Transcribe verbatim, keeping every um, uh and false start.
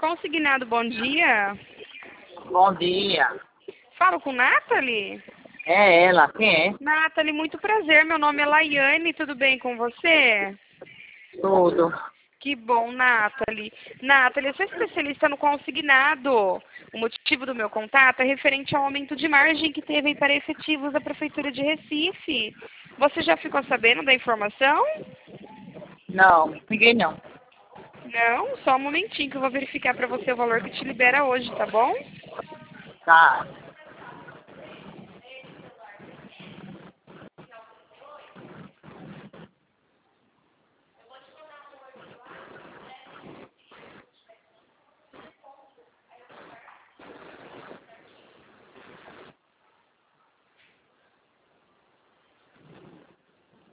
Consignado, bom dia. Bom dia. Falo com Nathalie? É ela, quem é? Nathalie, muito prazer. Meu nome é Laiane, tudo bem com você? Tudo. Que bom, Nathalie. Nathalie, eu sou especialista no consignado. O motivo do meu contato é referente ao aumento de margem que teve aí para efetivos da Prefeitura de Recife. Você já ficou sabendo da informação? Não, ninguém não. Não? Só um momentinho que eu vou verificar para você o valor que te libera hoje, tá bom? Tá.